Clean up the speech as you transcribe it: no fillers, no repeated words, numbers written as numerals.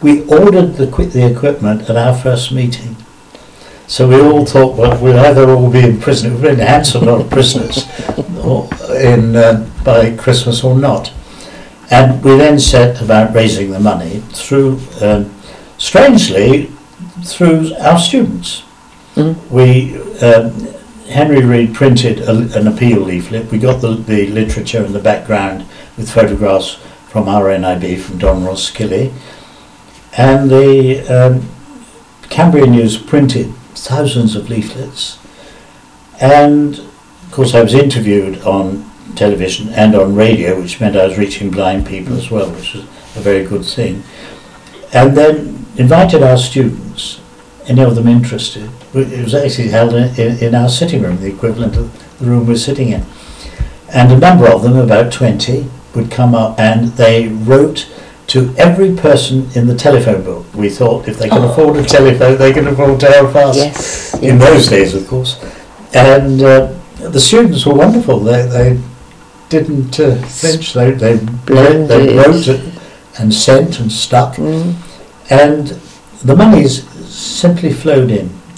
we ordered the equipment at our first meeting. So we all thought, well, we'll either all be in prison, we've been a handsome lot of prisoners by Christmas or not. And we then set about raising the money through, strangely, through our students. We, Henry Reed printed an appeal leaflet. We got the literature in the background with photographs from RNIB, from Don Roskilly. And the Cambrian News printed thousands of leaflets. And, of course, I was interviewed on television and on radio, which meant I was reaching blind people as well, which was a very good thing. And then invited our students, any of them interested. It was actually held in our sitting room, the equivalent of the room we're sitting in. And a number of them, about 20, would come up and they wrote to every person in the telephone book. We thought if they can afford a telephone, they can afford to help us. Yes. In those days, of course. And the students were wonderful. They didn't flinch. They wrote it and sent and stuck. And the monies simply flowed in.